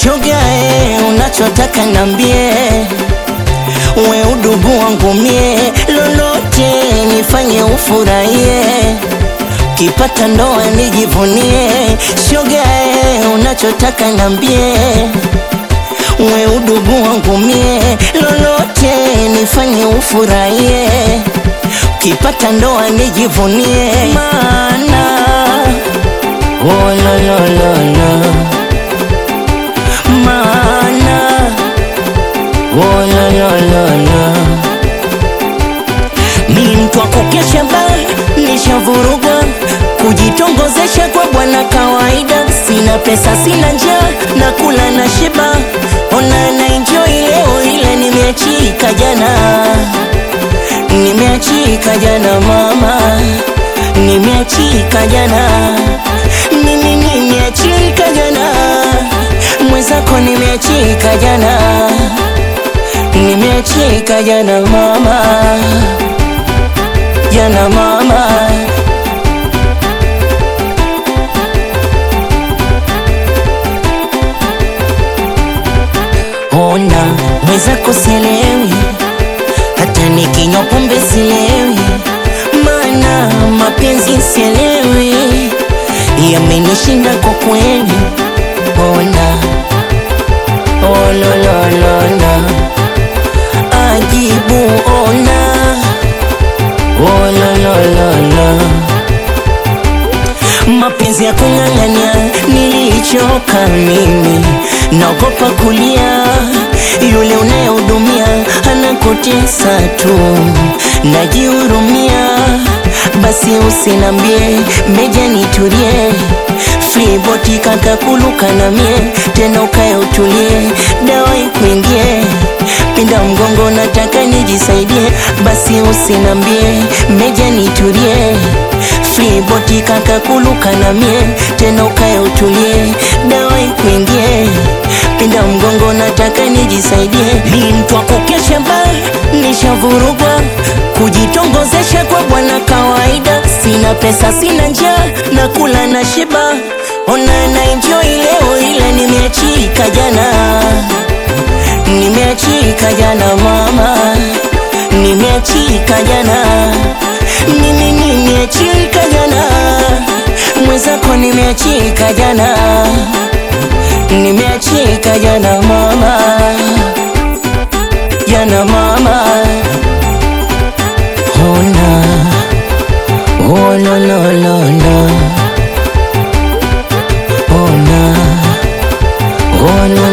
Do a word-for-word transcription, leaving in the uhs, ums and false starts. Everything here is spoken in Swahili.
shoga eh, unachotaka nambie, we udugu wangu mie, lolote nifanye ufurahie, kipata ndoa nijivunie. Shoga eh, unachotaka nambie, we udugu wangu mie, lolote nifanye ufurahie, kipata ndoa nijivunie. Maana oh la la la la, maana oh la la la la, ni mtu wa kukesha mbali, nishavurugwa kujitongozesha kwa bwana kawaida. Sina pesa sina njaa, na kula na shiba, ona na enjoy leo, ile nimeachika jana, nimeachika jana mama, nimeachika jana, mimi nimeachika jana, mwenzako nimeachika jana, nimeachika jana mama, jana mama. Ona mwenzako sielewi, hata nikinywa pombe sielewi, maana mapenzi sielewi, yamenishinda kwa kweli. Ona oh la la la la, ajibu ona oh la la la la, mapenzi ya kung'ang'ania nilichoka mimi, naogopa kulia, yule unayehudumia anakutesa tu, najihurumia. Basi usinambie meja nitulie, freeboti kaka kuluka na mie, tena ukae utulie, dawa ikuingie, pinda mgongo nataka nijisaidie. Basi usinambie meja nitulie, freeboti kaka kuluka na mie, tena ukae utulie, dawa ikuingie, pinda mgongo nataka nijisaidie. Ni mtu wa kukesha mbali, nishavurugwa kujitongozesha kwa bwana kawaida. Sina pesa sina njaa, na kula na shiba, ona na enjoy leo, ile nimeachika jana, nimeachika jana mama, nimeachika jana, mimi nimeachika jana, mwenzako nimeachika jana, nimeachika jana mama, jana mama. Ona oh la la la la, ona oh la